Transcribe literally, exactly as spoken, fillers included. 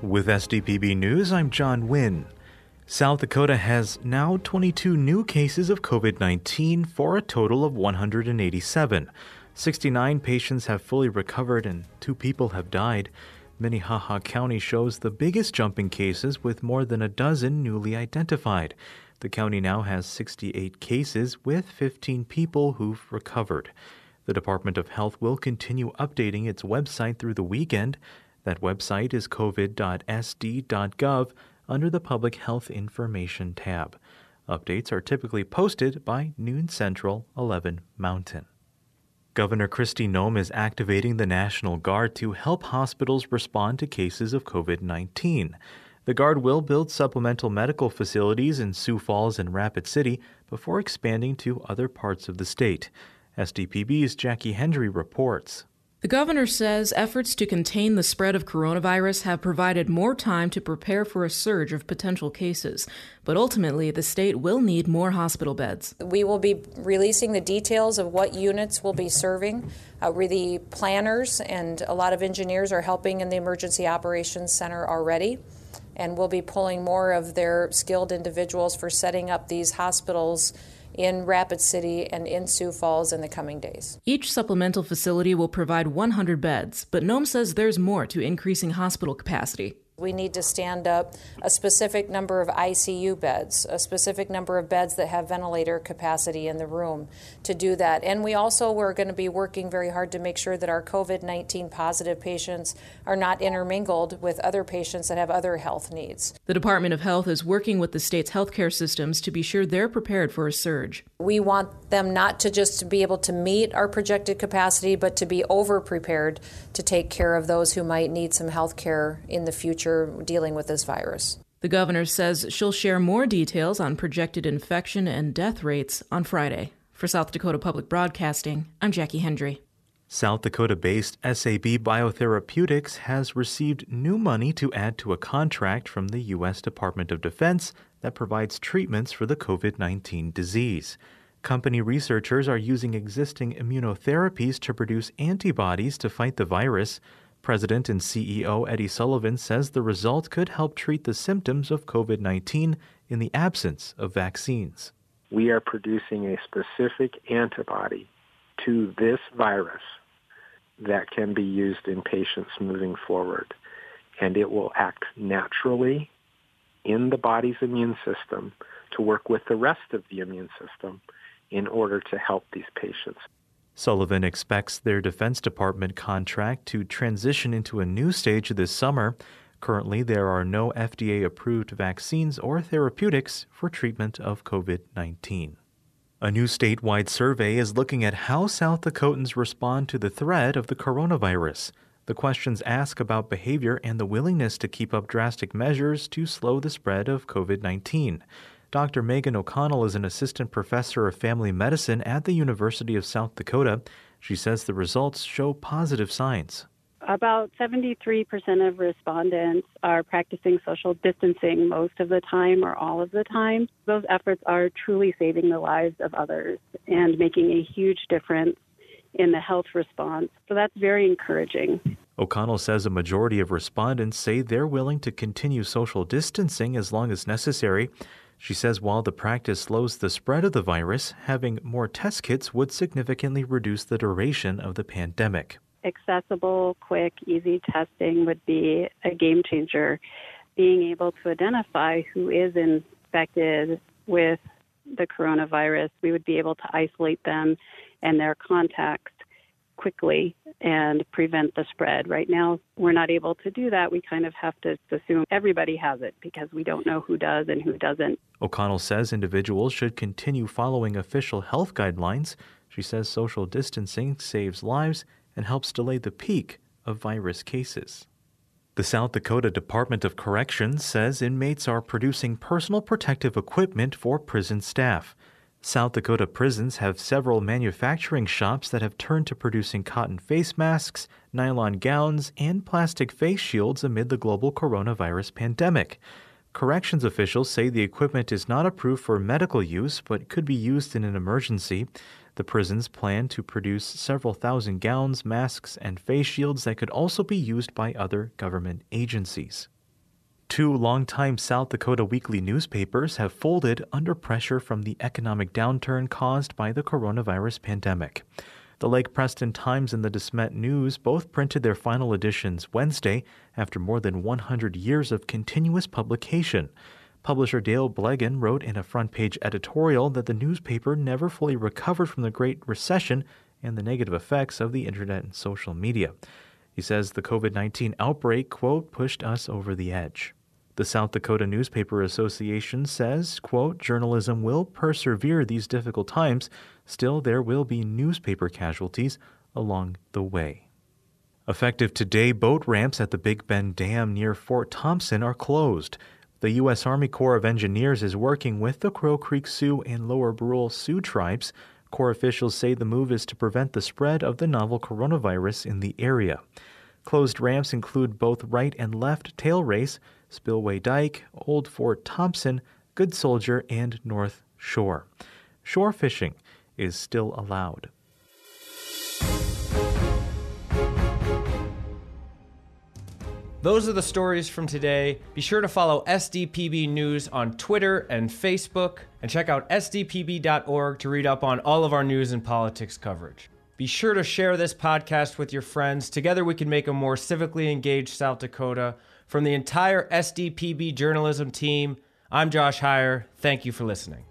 With S D P B News, I'm John Wynn. South Dakota has now twenty-two new cases of COVID nineteen for a total of one hundred eighty-seven. sixty-nine patients have fully recovered and two people have died. Minnehaha County shows the biggest jump in cases with more than a dozen newly identified. The county now has sixty-eight cases with fifteen people who've recovered. The Department of Health will continue updating its website through the weekend. That website is covid dot s d dot gov under the Public Health Information tab. Updates are typically posted by noon Central, eleven Mountain. Governor Kristi Noem is activating the National Guard to help hospitals respond to cases of COVID nineteen. The Guard will build supplemental medical facilities in Sioux Falls and Rapid City before expanding to other parts of the state. S D P B's Jackie Hendry reports. The governor says efforts to contain the spread of coronavirus have provided more time to prepare for a surge of potential cases. But ultimately, the state will need more hospital beds. We will be releasing the details of what units will be serving. Uh, we're the planners, and a lot of engineers are helping in the Emergency Operations Center already. And we'll be pulling more of their skilled individuals for setting up these hospitals in Rapid City and in Sioux Falls in the coming days. Each supplemental facility will provide one hundred beds, but Noem says there's more to increasing hospital capacity. We need to stand up a specific number of I C U beds, a specific number of beds that have ventilator capacity in the room to do that. And we also are going to be working very hard to make sure that our COVID nineteen positive patients are not intermingled with other patients that have other health needs. The Department of Health is working with the state's healthcare systems to be sure they're prepared for a surge. We want them not to just to be able to meet our projected capacity, but to be over-prepared to take care of those who might need some health care in the future dealing with this virus. The governor says she'll share more details on projected infection and death rates on Friday. For South Dakota Public Broadcasting, I'm Jackie Hendry. South Dakota-based S A B Biotherapeutics has received new money to add to a contract from the U S Department of Defense that provides treatments for the COVID nineteen disease. Company researchers are using existing immunotherapies to produce antibodies to fight the virus. President and C E O Eddie Sullivan says the result could help treat the symptoms of COVID nineteen in the absence of vaccines. We are producing a specific antibody to this virus that can be used in patients moving forward, and it will act naturally in the body's immune system to work with the rest of the immune system in order to help these patients. Sullivan expects their Defense Department contract to transition into a new stage this summer. Currently, there are no F D A-approved vaccines or therapeutics for treatment of COVID nineteen. A new statewide survey is looking at how South Dakotans respond to the threat of the coronavirus. The questions ask about behavior and the willingness to keep up drastic measures to slow the spread of COVID nineteen. Doctor Megan O'Connell is an assistant professor of family medicine at the University of South Dakota. She says the results show positive signs. About seventy-three percent of respondents are practicing social distancing most of the time or all of the time. Those efforts are truly saving the lives of others and making a huge difference in the health response. So that's very encouraging. O'Connell says a majority of respondents say they're willing to continue social distancing as long as necessary. She says while the practice slows the spread of the virus, having more test kits would significantly reduce the duration of the pandemic. Accessible, quick, easy testing would be a game changer. Being able to identify who is infected with the coronavirus, we would be able to isolate them and their contacts quickly and prevent the spread. Right now, we're not able to do that. We kind of have to assume everybody has it because we don't know who does and who doesn't. O'Connell says individuals should continue following official health guidelines. She says social distancing saves lives and helps delay the peak of virus cases. The South Dakota Department of Corrections says inmates are producing personal protective equipment for prison staff. South Dakota prisons have several manufacturing shops that have turned to producing cotton face masks, nylon gowns, and plastic face shields amid the global coronavirus pandemic. Corrections officials say the equipment is not approved for medical use but could be used in an emergency. The prisons plan to produce several thousand gowns, masks, and face shields that could also be used by other government agencies. Two longtime South Dakota weekly newspapers have folded under pressure from the economic downturn caused by the coronavirus pandemic. The Lake Preston Times and the DeSmet News both printed their final editions Wednesday after more than one hundred years of continuous publication. Publisher Dale Blegan wrote in a front-page editorial that the newspaper never fully recovered from the Great Recession and the negative effects of the internet and social media. He says the COVID nineteen outbreak, quote, pushed us over the edge. The South Dakota Newspaper Association says, quote, journalism will persevere these difficult times. Still, there will be newspaper casualties along the way. Effective today, boat ramps at the Big Bend Dam near Fort Thompson are closed. The U S Army Corps of Engineers is working with the Crow Creek Sioux and Lower Brule Sioux tribes. Corps officials say the move is to prevent the spread of the novel coronavirus in the area. Closed ramps include both right and left tail race, Spillway Dike, Old Fort Thompson, Good Soldier, and North Shore. Shore fishing is still allowed. Those are the stories from today. Be sure to follow S D P B News on Twitter and Facebook, and check out S D P B dot org to read up on all of our news and politics coverage. Be sure to share this podcast with your friends. Together we can make a more civically engaged South Dakota. From the entire S D P B journalism team, I'm Josh Heyer. Thank you for listening.